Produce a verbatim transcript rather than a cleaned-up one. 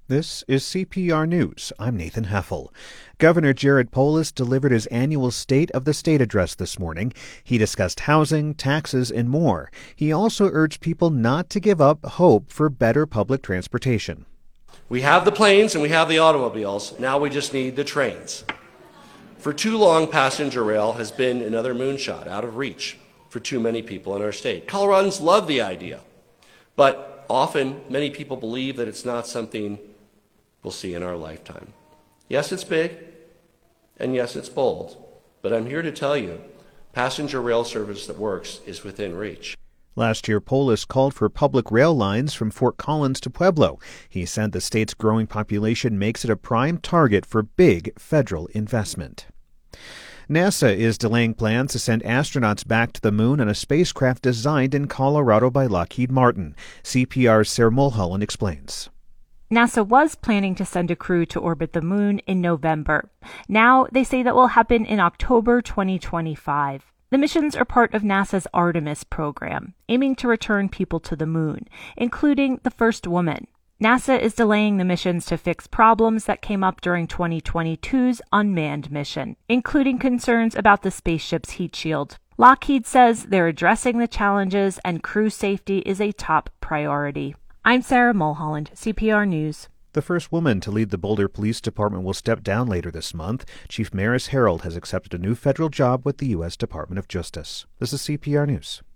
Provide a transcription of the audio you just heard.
This is C P R News. I'm Nathan Heffel. Governor Jared Polis delivered his annual State of the State address this morning. He discussed housing, taxes, and more. He also urged people not to give up hope for better public transportation. We have the planes and we have the automobiles. Now we just need the trains. For too long, passenger rail has been another moonshot, out of reach for too many people in our state. Coloradans love the idea, but often many people believe that it's not something we'll see in our lifetime. Yes, it's big, and yes, it's bold, but I'm here to tell you, passenger rail service that works is within reach. Last year, Polis called for public rail lines from Fort Collins to Pueblo. He said the state's growing population makes it a prime target for big federal investment. NASA is delaying plans to send astronauts back to the moon on a spacecraft designed in Colorado by Lockheed Martin. C P R's Sarah Mulholland explains. NASA was planning to send a crew to orbit the moon in November. Now they say that will happen in October twenty twenty-five. The missions are part of NASA's Artemis program, aiming to return people to the moon, including the first woman. NASA is delaying the missions to fix problems that came up during twenty twenty-two's unmanned mission, including concerns about the spaceship's heat shield. Lockheed says they're addressing the challenges and crew safety is a top priority. I'm Sarah Mulholland, C P R News. The first woman to lead the Boulder Police Department will step down later this month. Chief Maris Harold has accepted a new federal job with the U S Department of Justice. This is C P R News.